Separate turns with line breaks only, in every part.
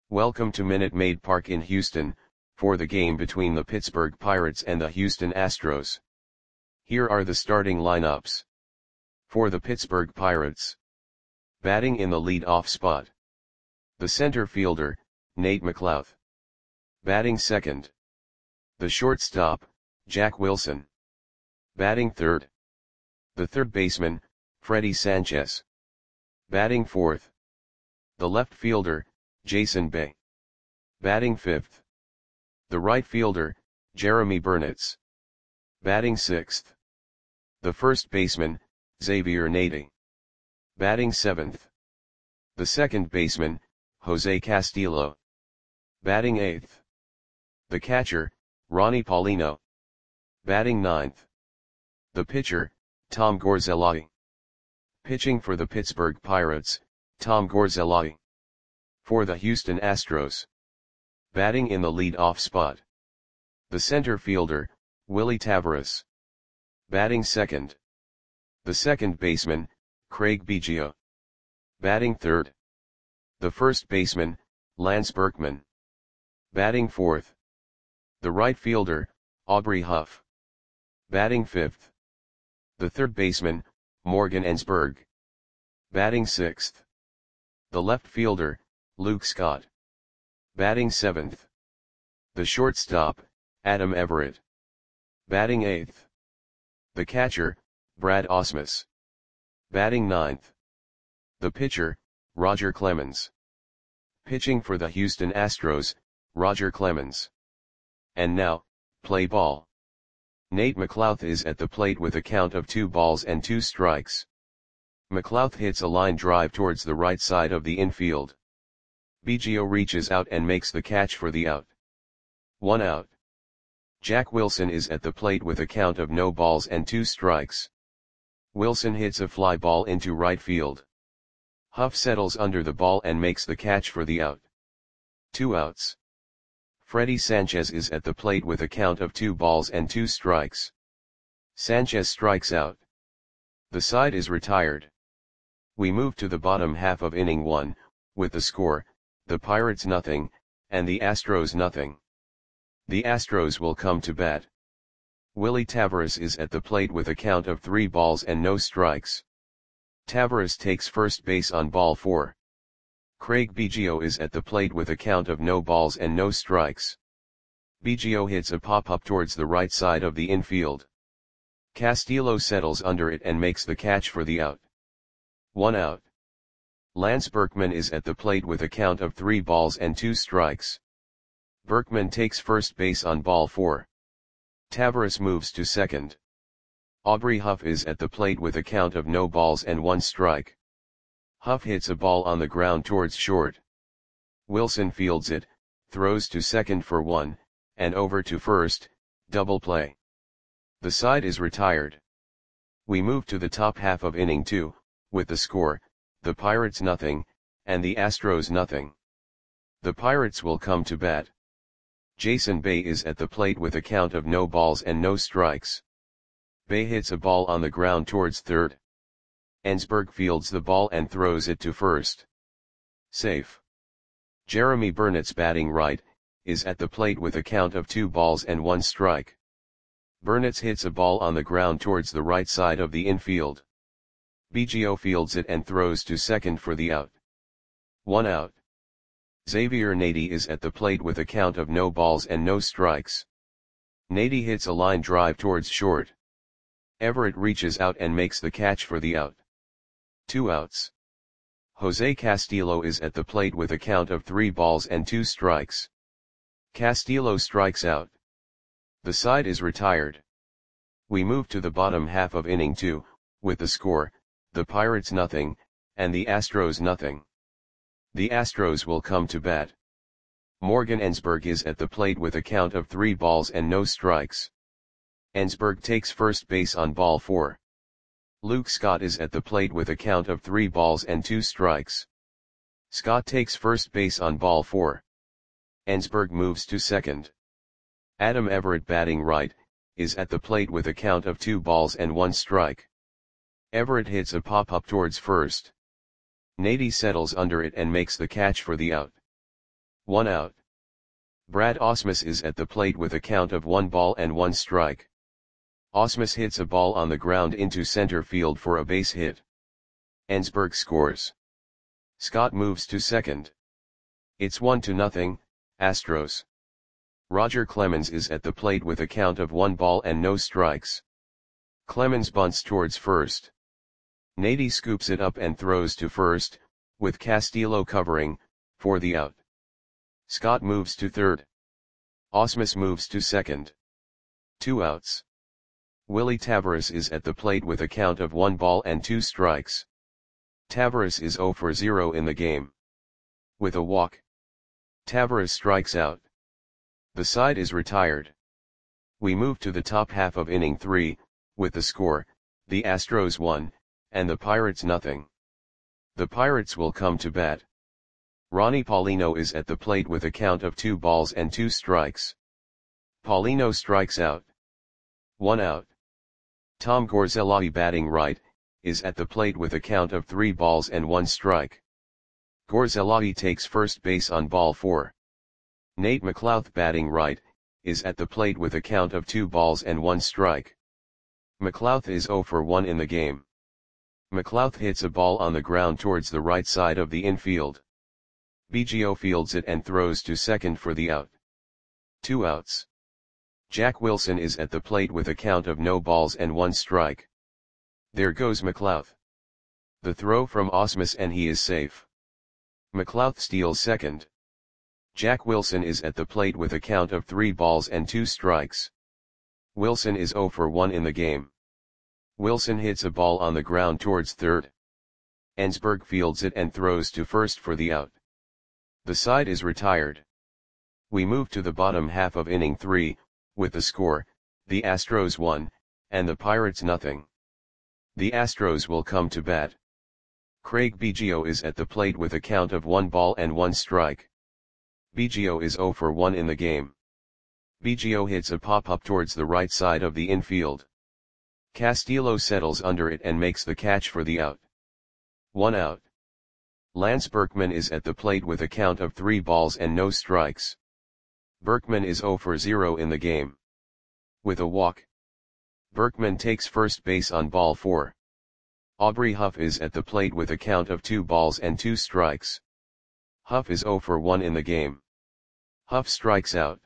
Welcome to Minute Maid Park in Houston, for the game between the Pittsburgh Pirates and the Houston Astros. Here are the starting lineups. For the Pittsburgh Pirates. Batting in the lead-off spot. The center fielder, Nate McLouth. Batting second. The shortstop, Jack Wilson. Batting third. The third baseman, Freddie Sanchez. Batting fourth. The left fielder, Jason Bay. Batting fifth. The right fielder, Jeremy Burnitz. Batting sixth. The first baseman, Xavier Nady. Batting seventh. The second baseman, Jose Castillo. Batting eighth. The catcher, Ronnie Paulino. Batting ninth. The pitcher, Tom Gorzelai. Pitching for the Pittsburgh Pirates, Tom Gorzelai. For the Houston Astros. Batting in the lead-off spot. The center fielder, Willie Taveras. Batting second. The second baseman, Craig Biggio. Batting third. The first baseman, Lance Berkman. Batting fourth. The right fielder, Aubrey Huff. Batting fifth. The third baseman, Morgan Ensberg. Batting sixth. The left fielder, Luke Scott. Batting seventh. The shortstop, Adam Everett. Batting eighth. The catcher, Brad Ausmus. Batting ninth. The pitcher, Roger Clemens. Pitching for the Houston Astros, Roger Clemens. And now, play ball. Nate McLouth is at the plate with a count of 2 balls and 2 strikes. McLouth hits a line drive towards the right side of the infield. Biggio reaches out and makes the catch for the out. 1 out. Jack Wilson is at the plate with a count of no balls and 2 strikes. Wilson hits a fly ball into right field. Huff settles under the ball and makes the catch for the out. 2 outs. Freddie Sanchez is at the plate with a count of 2 balls and 2 strikes. Sanchez strikes out. The side is retired. We move to the bottom half of inning 1, with the score, the Pirates nothing, and the Astros nothing. The Astros will come to bat. Willie Taveras is at the plate with a count of 3 balls and no strikes. Taveras takes first base on ball 4. Craig Biggio is at the plate with a count of no balls and no strikes. Biggio hits a pop-up towards the right side of the infield. Castillo settles under it and makes the catch for the out. 1 out. Lance Berkman is at the plate with a count of 3 balls and 2 strikes. Berkman takes first base on ball 4. Taveras moves to second. Aubrey Huff is at the plate with a count of no balls and 1 strike. Huff hits a ball on the ground towards short. Wilson fields it, throws to second for 1, and over to first, double play. The side is retired. We move to the top half of inning 2, with the score, the Pirates nothing, and the Astros nothing. The Pirates will come to bat. Jason Bay is at the plate with a count of no balls and no strikes. Bay hits a ball on the ground towards third. Ensberg fields the ball and throws it to first. Safe. Jeremy Burnitz, batting right, is at the plate with a count of 2 balls and 1 strike. Burnitz hits a ball on the ground towards the right side of the infield. Biggio fields it and throws to second for the out. 1 out. Xavier Nady is at the plate with a count of no balls and no strikes. Nady hits a line drive towards short. Everett reaches out and makes the catch for the out. 2 outs. Jose Castillo is at the plate with a count of 3 balls and 2 strikes. Castillo strikes out. The side is retired. We move to the bottom half of inning 2, with the score, the Pirates nothing, and the Astros nothing. The Astros will come to bat. Morgan Ensberg is at the plate with a count of 3 balls and no strikes. Ensberg takes first base on ball 4. Luke Scott is at the plate with a count of 3 balls and 2 strikes. Scott takes first base on ball 4. Ensberg moves to second. Adam Everett, batting right, is at the plate with a count of 2 balls and 1 strike. Everett hits a pop-up towards first. Nady settles under it and makes the catch for the out. 1 out. Brad Ausmus is at the plate with a count of 1 ball and 1 strike. Ausmus hits a ball on the ground into center field for a base hit. Ensberg scores. Scott moves to second. It's 1-0, Astros. Roger Clemens is at the plate with a count of 1 ball and no strikes. Clemens bunts towards first. Nady scoops it up and throws to first, with Castillo covering, for the out. Scott moves to third. Ausmus moves to second. 2 outs. Willie Taveras is at the plate with a count of 1 ball and 2 strikes. Taveras is 0 for 0 in the game. With a walk, Taveras strikes out. The side is retired. We move to the top half of inning 3, with the score, the Astros 1, and the Pirates nothing. The Pirates will come to bat. Ronnie Paulino is at the plate with a count of 2 balls and 2 strikes. Paulino strikes out. 1 out. Tom Gorzelli, batting right, is at the plate with a count of 3 balls and 1 strike. Gorzelli takes first base on ball 4. Nate McLouth, batting right, is at the plate with a count of 2 balls and 1 strike. McLouth is 0 for 1 in the game. McLouth hits a ball on the ground towards the right side of the infield. Biggio fields it and throws to second for the out. 2 outs. Jack Wilson is at the plate with a count of no balls and 1 strike. There goes McLouth. The throw from Ausmus and he is safe. McLouth steals second. Jack Wilson is at the plate with a count of 3 balls and 2 strikes. Wilson is 0 for 1 in the game. Wilson hits a ball on the ground towards third. Ensberg fields it and throws to first for the out. The side is retired. We move to the bottom half of inning 3, with the score, the Astros 1, and the Pirates nothing. The Astros will come to bat. Craig Biggio is at the plate with a count of 1 ball and 1 strike. Biggio is 0 for 1 in the game. Biggio hits a pop-up towards the right side of the infield. Castillo settles under it and makes the catch for the out. 1 out. Lance Berkman is at the plate with a count of 3 balls and no strikes. Berkman is 0 for 0 in the game. With a walk, Berkman takes first base on ball 4. Aubrey Huff is at the plate with a count of 2 balls and 2 strikes. Huff is 0 for 1 in the game. Huff strikes out.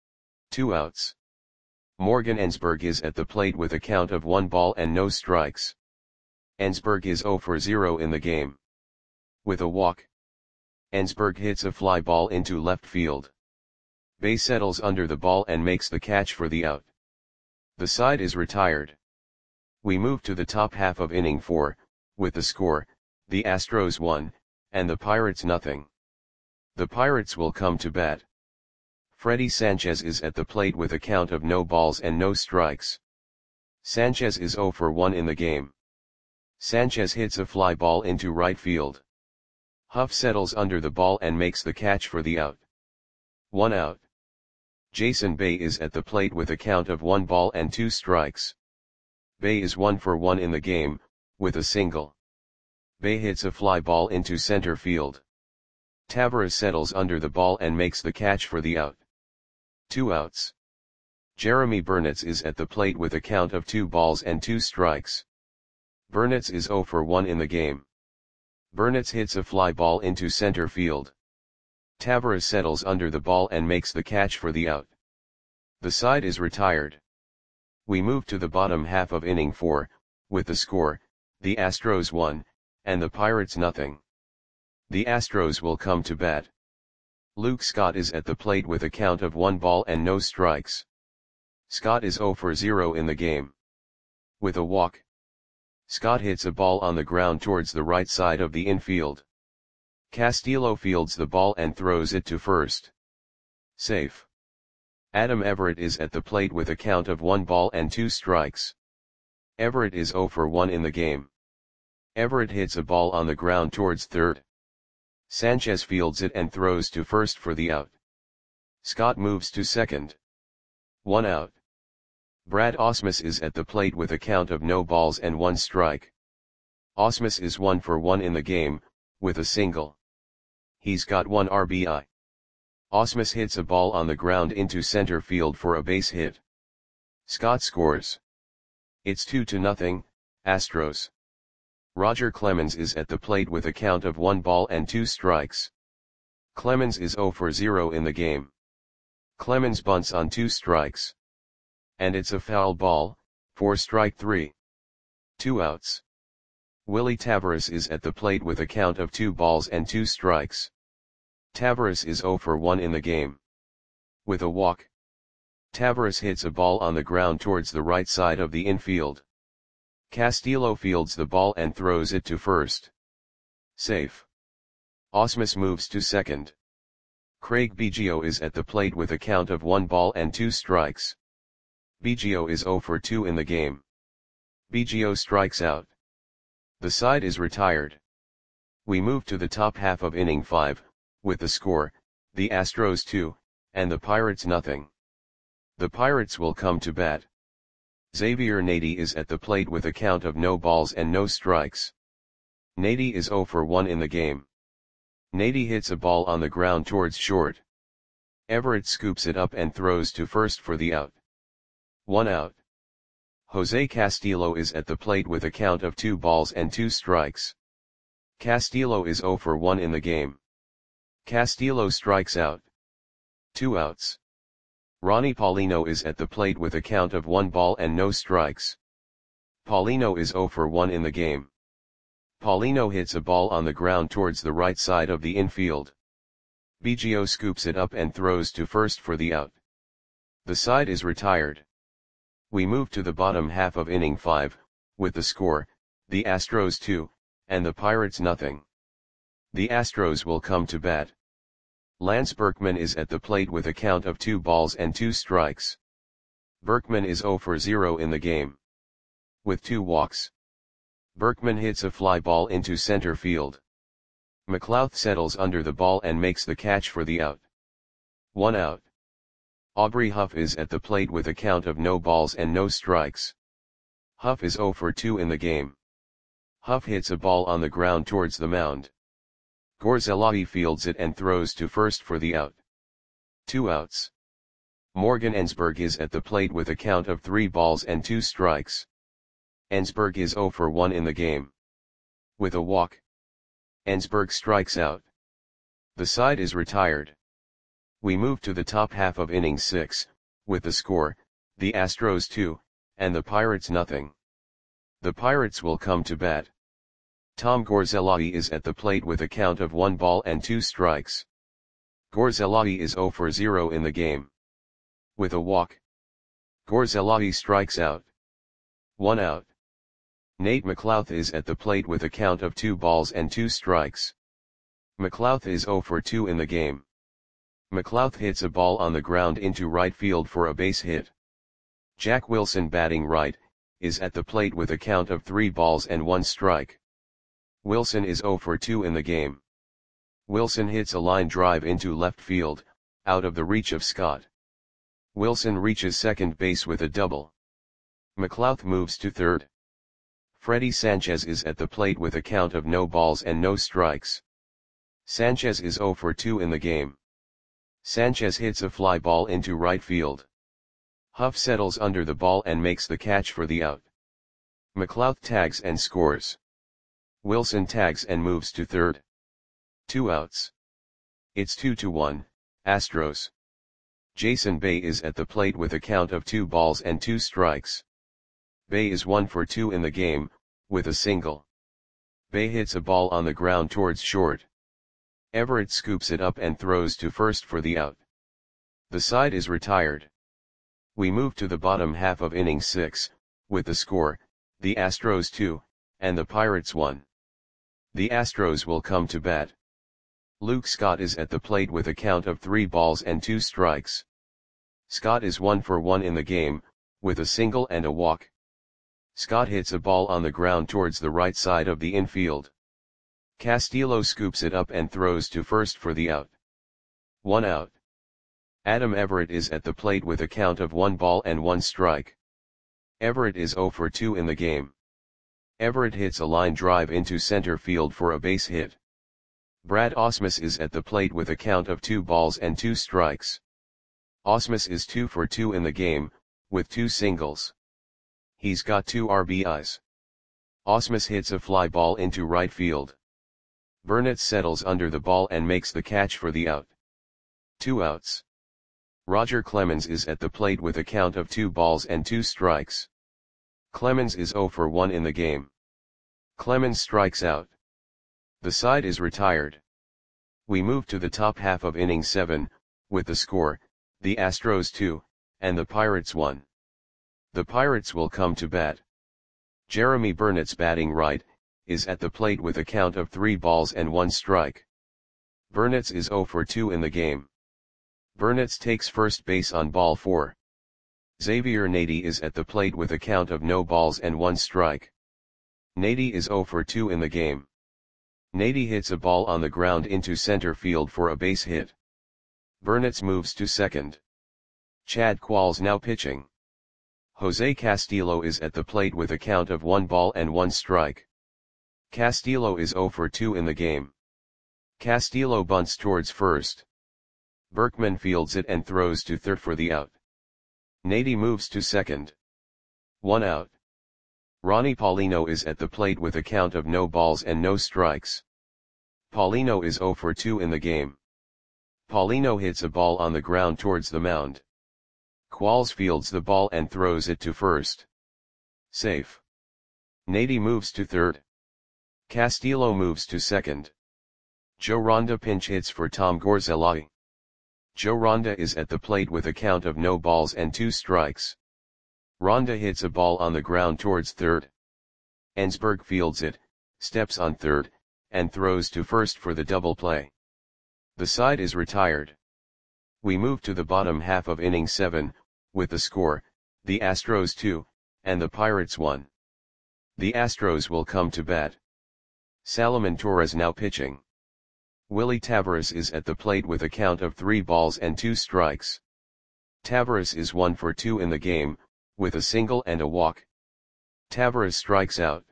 2 outs. Morgan Ensberg is at the plate with a count of 1 ball and no strikes. Ensberg is 0 for 0 in the game. With a walk, Ensberg hits a fly ball into left field. Bay settles under the ball and makes the catch for the out. The side is retired. We move to the top half of inning 4, with the score, the Astros 1, and the Pirates nothing. The Pirates will come to bat. Freddie Sanchez is at the plate with a count of no balls and no strikes. Sanchez is 0 for 1 in the game. Sanchez hits a fly ball into right field. Huff settles under the ball and makes the catch for the out. 1 out. Jason Bay is at the plate with a count of 1 ball and 2 strikes. Bay is 1 for 1 in the game, with a single. Bay hits a fly ball into center field. Taveras settles under the ball and makes the catch for the out. 2 outs. Jeremy Burnitz is at the plate with a count of 2 balls and 2 strikes. Burnitz is 0 for 1 in the game. Burnitz hits a fly ball into center field. Taveras settles under the ball and makes the catch for the out. The side is retired. We move to the bottom half of inning 4, with the score, the Astros 1, and the Pirates nothing. The Astros will come to bat. Luke Scott is at the plate with a count of 1 ball and no strikes. Scott is 0 for 0 in the game. With a walk, Scott hits a ball on the ground towards the right side of the infield. Castillo fields the ball and throws it to first. Safe. Adam Everett is at the plate with a count of 1 ball and 2 strikes. Everett is 0 for 1 in the game. Everett hits a ball on the ground towards third. Sanchez fields it and throws to first for the out. Scott moves to second. 1 out. Brad Ausmus is at the plate with a count of no balls and 1 strike. Ausmus is 1 for 1 in the game, with a single. He's got 1 RBI. Ausmus hits a ball on the ground into center field for a base hit. Scott scores. It's 2-0, Astros. Roger Clemens is at the plate with a count of 1 ball and 2 strikes. Clemens is 0 for 0 in the game. Clemens bunts on 2 strikes. And it's a foul ball, for strike 3. 2 outs. Willie Taveras is at the plate with a count of 2 balls and 2 strikes. Taveras is 0 for 1 in the game. With a walk. Taveras hits a ball on the ground towards the right side of the infield. Castillo fields the ball and throws it to first. Safe. Ausmus moves to second. Craig Biggio is at the plate with a count of 1 ball and 2 strikes. Biggio is 0 for 2 in the game. Biggio strikes out. The side is retired. We move to the top half of inning 5, with the score, the Astros 2, and the Pirates nothing. The Pirates will come to bat. Xavier Nady is at the plate with a count of no balls and no strikes. Nady is 0 for 1 in the game. Nady hits a ball on the ground towards short. Everett scoops it up and throws to first for the out. 1 out. Jose Castillo is at the plate with a count of 2 balls and 2 strikes. Castillo is 0 for 1 in the game. Castillo strikes out. 2 outs. Ronnie Paulino is at the plate with a count of 1 ball and no strikes. Paulino is 0 for 1 in the game. Paulino hits a ball on the ground towards the right side of the infield. Biggio scoops it up and throws to first for the out. The side is retired. We move to the bottom half of inning 5, with the score, the Astros 2, and the Pirates nothing. The Astros will come to bat. Lance Berkman is at the plate with a count of 2 balls and 2 strikes. Berkman is 0 for 0 in the game. With 2 walks. Berkman hits a fly ball into center field. McLouth settles under the ball and makes the catch for the out. 1 out. Aubrey Huff is at the plate with a count of no balls and no strikes. Huff is 0 for 2 in the game. Huff hits a ball on the ground towards the mound. Gorzelli fields it and throws to first for the out. 2 outs. Morgan Ensberg is at the plate with a count of 3 balls and 2 strikes. Ensberg is 0 for 1 in the game. With a walk. Ensberg strikes out. The side is retired. We move to the top half of inning 6, with the score, the Astros 2, and the Pirates nothing. The Pirates will come to bat. Tom Gorzelli is at the plate with a count of 1 ball and 2 strikes. Gorzelli is 0 for 0 in the game. With a walk. Gorzelli strikes out. 1 out. Nate McLouth is at the plate with a count of 2 balls and 2 strikes. McLouth is 0 for 2 in the game. McLouth hits a ball on the ground into right field for a base hit. Jack Wilson, batting right, is at the plate with a count of 3 balls and 1 strike. Wilson is 0 for 2 in the game. Wilson hits a line drive into left field, out of the reach of Scott. Wilson reaches second base with a double. McLouth moves to third. Freddie Sanchez is at the plate with a count of no balls and no strikes. Sanchez is 0 for 2 in the game. Sanchez hits a fly ball into right field. Huff settles under the ball and makes the catch for the out. McLouth tags and scores. Wilson tags and moves to third. 2 outs. It's 2-1, Astros. Jason Bay is at the plate with a count of 2 balls and 2 strikes. Bay is 1 for 2 in the game, with a single. Bay hits a ball on the ground towards short. Everett scoops it up and throws to first for the out. The side is retired. We move to the bottom half of inning 6, with the score, the Astros 2, and the Pirates 1. The Astros will come to bat. Luke Scott is at the plate with a count of 3 balls and 2 strikes. Scott is 1 for 1 in the game, with a single and a walk. Scott hits a ball on the ground towards the right side of the infield. Castillo scoops it up and throws to first for the out. 1 out. Adam Everett is at the plate with a count of 1 ball and 1 strike. Everett is 0 for 2 in the game. Everett hits a line drive into center field for a base hit. Brad Ausmus is at the plate with a count of 2 balls and 2 strikes. Ausmus is 2 for 2 in the game, with 2 singles. He's got 2 RBIs. Ausmus hits a fly ball into right field. Burnett settles under the ball and makes the catch for the out. 2 outs. Roger Clemens is at the plate with a count of 2 balls and 2 strikes. Clemens is 0 for 1 in the game. Clemens strikes out. The side is retired. We move to the top half of inning 7, with the score, the Astros 2, and the Pirates 1. The Pirates will come to bat. Jeremy Burnett's batting right, is at the plate with a count of 3 balls and 1 strike. Burnett's is 0 for 2 in the game. Burnett's takes first base on ball 4. Xavier Nady is at the plate with a count of no balls and 1 strike. Nady is 0 for 2 in the game. Nady hits a ball on the ground into center field for a base hit. Burnett's moves to second. Chad Qualls now pitching. Jose Castillo is at the plate with a count of 1 ball and 1 strike. Castillo is 0 for 2 in the game. Castillo bunts towards first. Berkman fields it and throws to third for the out. Nady moves to second. 1 out. Ronnie Paulino is at the plate with a count of no balls and no strikes. Paulino is 0 for 2 in the game. Paulino hits a ball on the ground towards the mound. Qualls fields the ball and throws it to first. Safe. Nady moves to third. Castillo moves to second. Joe Ronda pinch hits for Tom Gorzelli. Joe Ronda is at the plate with a count of no balls and 2 strikes. Ronda hits a ball on the ground towards third. Ensberg fields it, steps on third, and throws to first for the double play. The side is retired. We move to the bottom half of inning 7, with the score, the Astros 2, and the Pirates 1. The Astros will come to bat. Salomon Torres now pitching. Willie Taveras is at the plate with a count of 3 balls and 2 strikes. Taveras is 1 for 2 in the game, with a single and a walk. Taveras strikes out.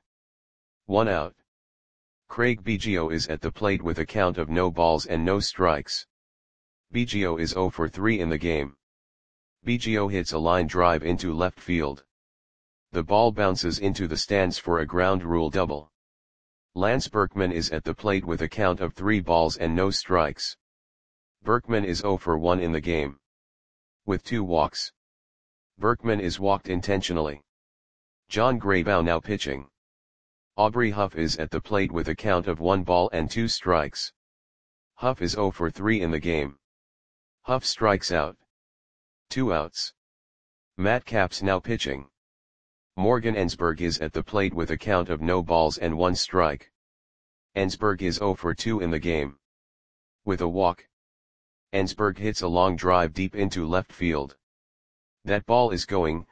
1 out. Craig Biggio is at the plate with a count of no balls and no strikes. Biggio is 0 for 3 in the game. Biggio hits a line drive into left field. The ball bounces into the stands for a ground rule double. Lance Berkman is at the plate with a count of 3 balls and no strikes. Berkman is 0 for 1 in the game. With 2 walks. Berkman is walked intentionally. John Graybow now pitching. Aubrey Huff is at the plate with a count of 1 ball and 2 strikes. Huff is 0 for 3 in the game. Huff strikes out. 2 outs. Matt Capps now pitching. Morgan Ensberg is at the plate with a count of no balls and 1 strike. Ensberg is 0 for 2 in the game. With a walk. Ensberg hits a long drive deep into left field. That ball is gone.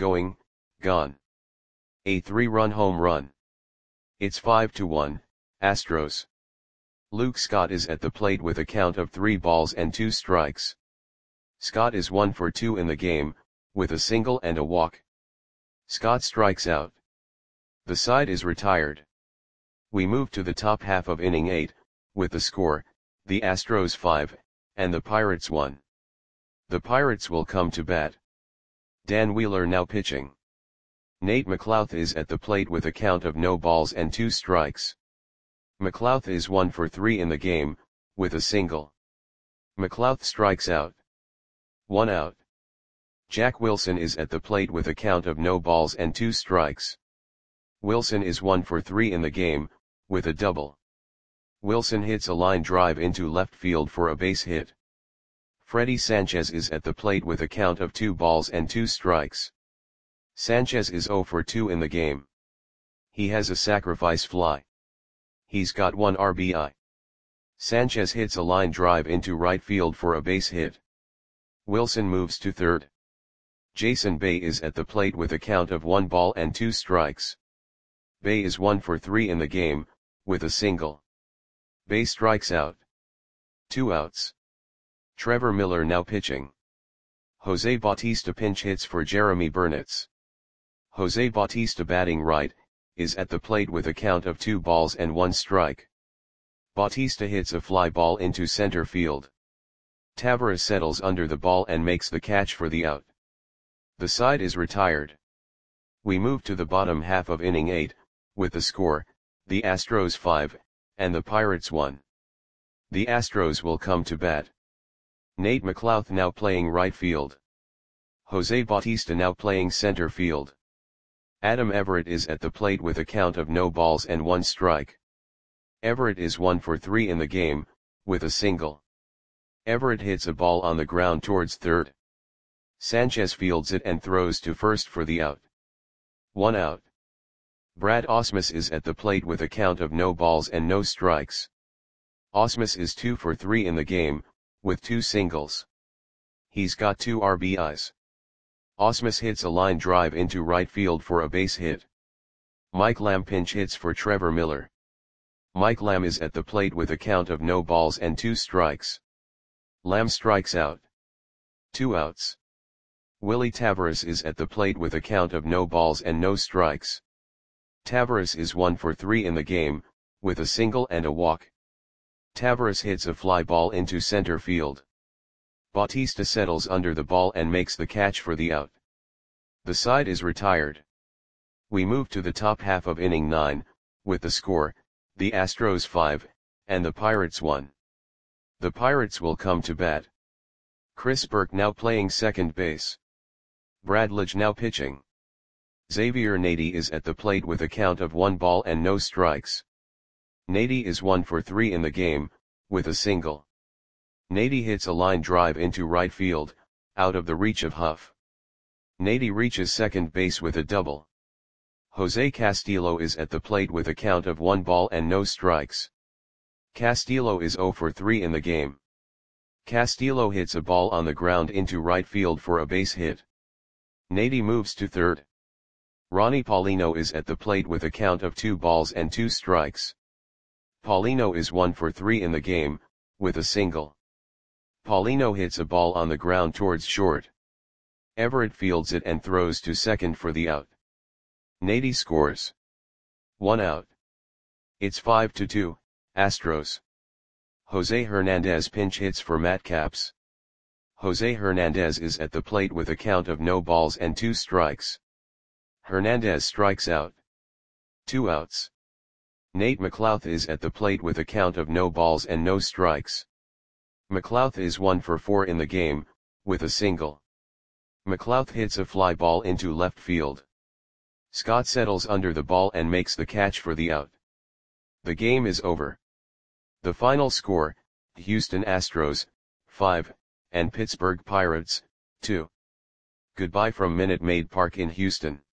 A 3-run home run. It's 5-1, Astros. Luke Scott is at the plate with a count of 3 balls and 2 strikes. Scott is 1 for 2 in the game, with a single and a walk. Scott strikes out. The side is retired. We move to the top half of inning 8, with the score, the Astros 5, and the Pirates 1. The Pirates will come to bat. Dan Wheeler now pitching. Nate McLouth is at the plate with a count of no balls and 2 strikes. McLouth is 1 for 3 in the game, with a single. McLouth strikes out. 1 out. Jack Wilson is at the plate with a count of no balls and 2 strikes. Wilson is 1 for 3 in the game, with a double. Wilson hits a line drive into left field for a base hit. Freddie Sanchez is at the plate with a count of 2 balls and 2 strikes. Sanchez is 0 for 2 in the game. He has a sacrifice fly. He's got 1 RBI. Sanchez hits a line drive into right field for a base hit. Wilson moves to third. Jason Bay is at the plate with a count of 1 ball and 2 strikes. Bay is 1 for 3 in the game, with a single. Bay strikes out. 2 outs. Trevor Miller now pitching. Jose Bautista pinch hits for Jeremy Burnett. Jose Bautista batting right, is at the plate with a count of 2 balls and 1 strike. Bautista hits a fly ball into center field. Taveras settles under the ball and makes the catch for the out. The side is retired. We move to the bottom half of inning 8, with the score, the Astros 5, and the Pirates 1. The Astros will come to bat. Nate McLouth now playing right field. Jose Bautista now playing center field. Adam Everett is at the plate with a count of no balls and 1 strike. Everett is 1 for 3 in the game, with a single. Everett hits a ball on the ground towards third. Sanchez fields it and throws to first for the out. 1 out. Brad Ausmus is at the plate with a count of no balls and no strikes. Ausmus is 2 for 3 in the game, with 2 singles. He's got 2 RBIs. Ausmus hits a line drive into right field for a base hit. Mike Lamb pinch hits for Trevor Miller. Mike Lamb is at the plate with a count of no balls and 2 strikes. Lamb strikes out. 2 outs. Willie Taveras is at the plate with a count of no balls and no strikes. Taveras is 1 for 3 in the game, with a single and a walk. Taveras hits a fly ball into center field. Bautista settles under the ball and makes the catch for the out. The side is retired. We move to the top half of inning 9, with the score, the Astros 5, and the Pirates 1. The Pirates will come to bat. Chris Burke now playing second base. Brad Lidge now pitching. Xavier Nady is at the plate with a count of 1 ball and no strikes. Nady is 1 for 3 in the game, with a single. Nady hits a line drive into right field, out of the reach of Huff. Nady reaches second base with a double. Jose Castillo is at the plate with a count of 1 ball and no strikes. Castillo is 0 for 3 in the game. Castillo hits a ball on the ground into right field for a base hit. Nady moves to third. Ronnie Paulino is at the plate with a count of 2 balls and 2 strikes. Paulino is 1 for 3 in the game, with a single. Paulino hits a ball on the ground towards short. Everett fields it and throws to second for the out. Nady scores. 1 out. It's 5-2, Astros. Jose Hernandez pinch hits for Matt Capps. Jose Hernandez is at the plate with a count of no balls and 2 strikes. Hernandez strikes out. 2 outs. Nate McLouth is at the plate with a count of no balls and no strikes. McLouth is 1 for 4 in the game, with a single. McLouth hits a fly ball into left field. Scott settles under the ball and makes the catch for the out. The game is over. The final score, Houston Astros, 5, and Pittsburgh Pirates, 2. Goodbye from Minute Maid Park in Houston.